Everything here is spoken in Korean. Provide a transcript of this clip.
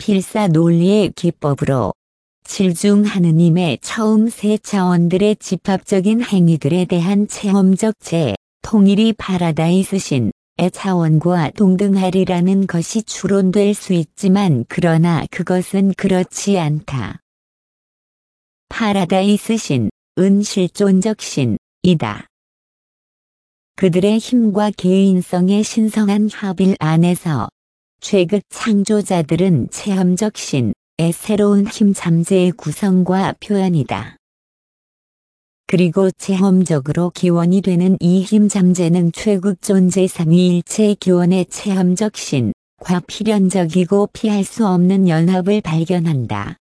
필사 논리의 기법으로 질중하느님의 처음 세 차원들의 집합적인 행위들에 대한 체험적 통일이 파라다이스신의 차원과 동등하리라는 것이 추론될 수 있지만 그러나 그것은 그렇지 않다. 파라다이스신은 실존적 신이다. 그들의 힘과 개인성의 신성한 합일 안에서 최극 창조자들은 체험적 신의 새로운 힘 잠재의 구성과 표현이다. 그리고 체험적으로 기원이 되는 이 힘 잠재는 최극 존재 삼위일체 기원의 체험적 신과 필연적이고 피할 수 없는 연합을 발견한다.